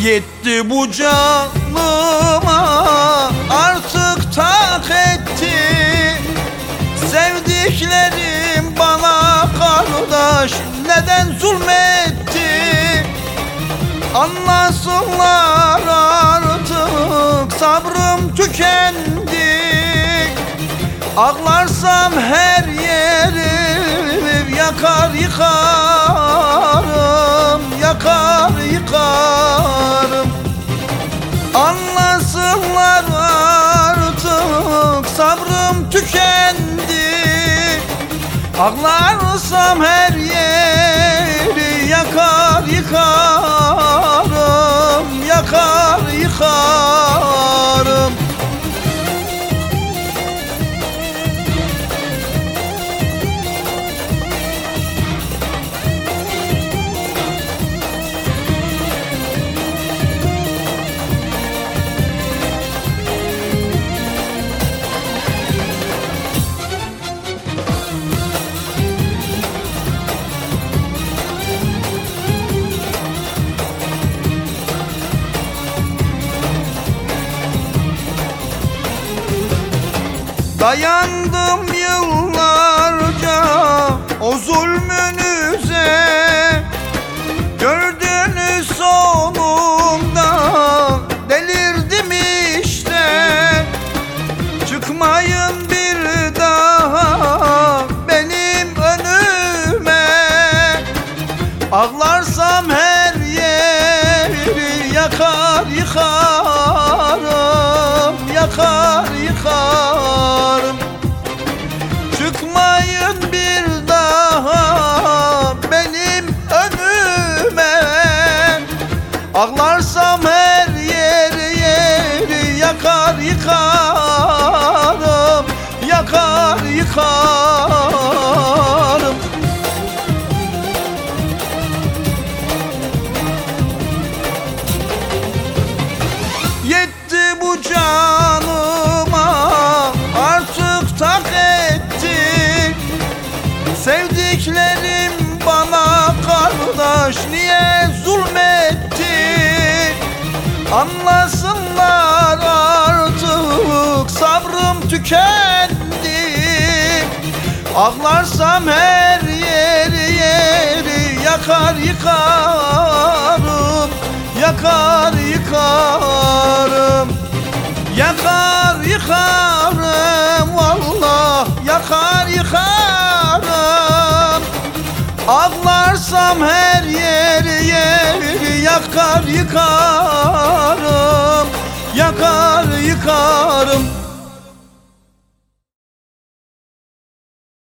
Yetti bu canıma artık tak etti. Sevdiklerim bana kardeş neden zulmetti? Anlasınlar artık sabrım tükendi. Ağlarsam her yerim yakar yıkarım, yakar yıkarım. Anlasınlar artık sabrım tükendi. Ağlarsam her yeri yakar yıkarım, yakar yıkarım. Dayandım yıllarca o zulmünüze. Gördünüz sonunda delirdim işte. Çıkmayın bir daha benim önüme. Ağlarsam her yeri yakar yıkarım, yakar yıkarım. Çıkmayın bir daha benim önüme. Ağlarsam her yeri yakar yıkarım, yakar yıkarım. Yetti bu canıma artık tak etti. Sevdiklerim bana kardeş niye zulmetti? Anlasınlar artık sabrım tükendi. Ağlarsam her yeri yakar yıkarım, yakar yıkarım. Yakar yıkarım vallah, yakar yıkarım. Ağlarsam her yeri yakar yıkarım, yakar yıkarım.